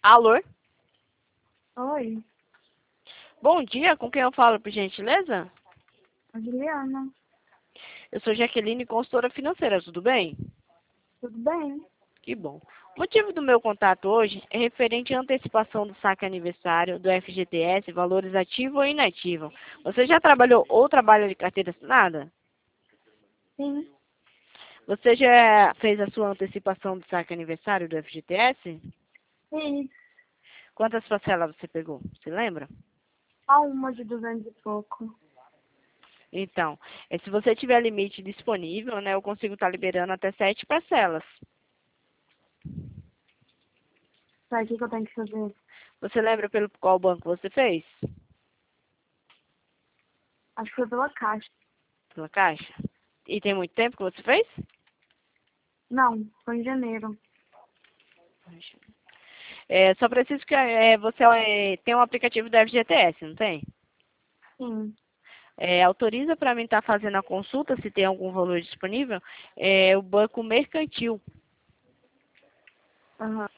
Alô? Oi, Bom dia, com quem eu falo, por gentileza? a Juliana. Eu sou Jaqueline, consultora financeira, tudo bem? Tudo bem? Que bom. O motivo do meu contato hoje é referente à antecipação do saque aniversário do FGTS, valores ativo ou inativo. Você já trabalhou ou trabalha de carteira assinada? Sim, Você já fez a sua antecipação do saque aniversário do FGTS? sim. Quantas parcelas você pegou? Você lembra? Só uma de 200 e pouco. Então, se você tiver limite disponível, né, eu consigo estar liberando até 7 parcelas. Sabe o que eu tenho que fazer? Você lembra pelo qual banco você fez? Acho que foi pela Caixa. Pela Caixa? E tem muito tempo que você fez? Não, foi em janeiro. Só preciso que você tenha um aplicativo da FGTS, não tem? Sim. Autoriza para mim estar fazendo a consulta, se tem algum valor disponível, o Banco Mercantil. Aham.